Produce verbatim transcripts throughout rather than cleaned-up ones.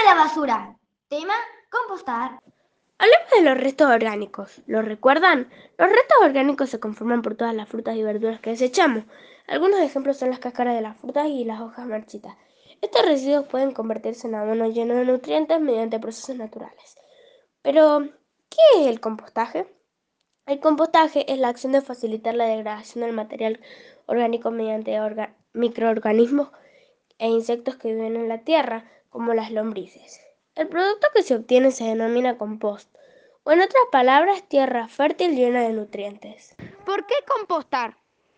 la basura. Tema, compostar. Hablemos de los restos orgánicos. ¿Lo recuerdan? Los restos orgánicos se conforman por todas las frutas y verduras que desechamos. Algunos ejemplos son las cáscaras de las frutas y las hojas marchitas. Estos residuos pueden convertirse en abono lleno de nutrientes mediante procesos naturales. Pero, ¿qué es el compostaje? El compostaje es la acción de facilitar la degradación del material orgánico mediante orga- microorganismos e insectos que viven en la tierra, como las lombrices. El producto que se obtiene se denomina compost, o en otras palabras, tierra fértil llena de nutrientes. ¿Por qué compostar?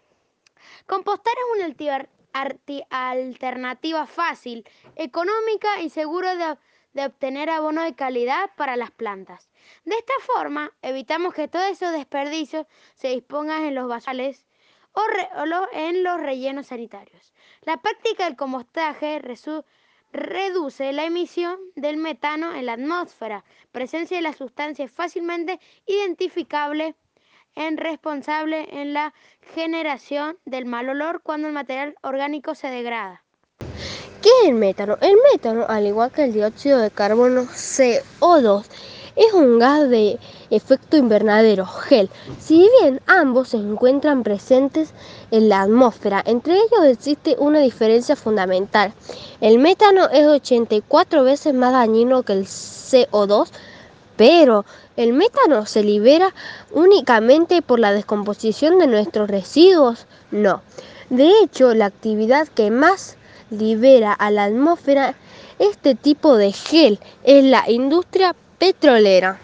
Compostar es una alti- arti- alternativa fácil, económica y segura de, de obtener abono de calidad para las plantas. De esta forma, evitamos que todos esos desperdicios se dispongan en los basurales o, re- o lo- en los rellenos sanitarios. La práctica del compostaje resu- reduce la emisión del metano en la atmósfera, presencia de la sustancia fácilmente identificable en responsable en la generación del mal olor cuando el material orgánico se degrada. ¿Qué es el metano? El metano, al igual que el dióxido de carbono C O dos, es un gas de efecto invernadero, gel. Si bien ambos se encuentran presentes en la atmósfera, entre ellos existe una diferencia fundamental. El metano es ochenta y cuatro veces más dañino que el C O dos, pero el metano se libera únicamente por la descomposición de nuestros residuos. No. De hecho, la actividad que más libera a la atmósfera este tipo de gel es la industria petrolera.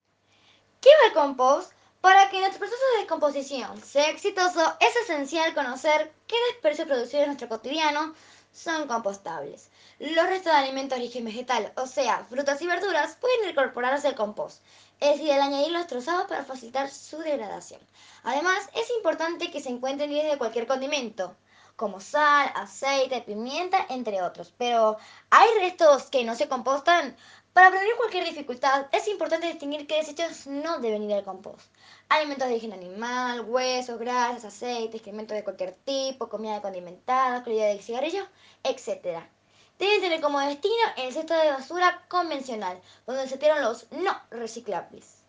¿Qué es el compost? Para que nuestro proceso de descomposición sea exitoso, es esencial conocer qué desperdicios producidos en nuestro cotidiano son compostables. Los restos de alimentos de origen vegetal, o sea, frutas y verduras, pueden incorporarse al compost, es decir, al añadirlos trozados para facilitar su degradación. Además, es importante que se encuentren libres de cualquier condimento, como sal, aceite, pimienta, entre otros. Pero, ¿hay restos que no se compostan? Para prevenir cualquier dificultad, es importante distinguir qué desechos no deben ir al compost. Alimentos de origen animal, huesos, grasas, aceites, excrementos de cualquier tipo, comida condimentada, colilla de cigarrillos, etcétera. Deben tener como destino el cesto de basura convencional, donde se tiran los no reciclables.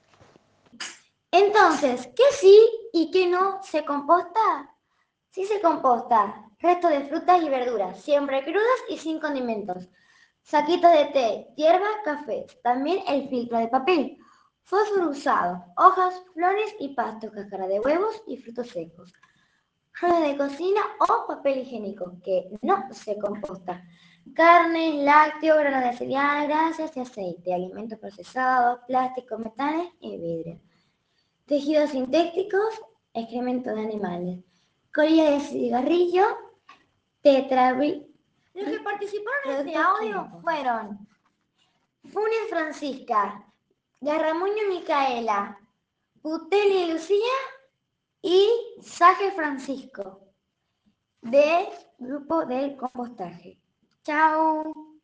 Entonces, ¿qué sí y qué no se composta? Sí se composta restos de frutas y verduras, siempre crudas y sin condimentos. Saquitos de té, hierba, café. También el filtro de papel. Fósforo usado, hojas, flores y pastos, cáscara de huevos y frutos secos. Rollos de cocina o papel higiénico, que no se composta. Carne, lácteos, granos de cereal, grasas y aceite, alimentos procesados, plásticos, metales y vidrio. Tejidos sintéticos, excrementos de animales. Colillas de cigarrillo, tetrabil. Los que participaron en este audio fueron Funes Francisca, Garramuño Micaela, Putelli Lucía y Saje Francisco, del grupo del compostaje. Chao.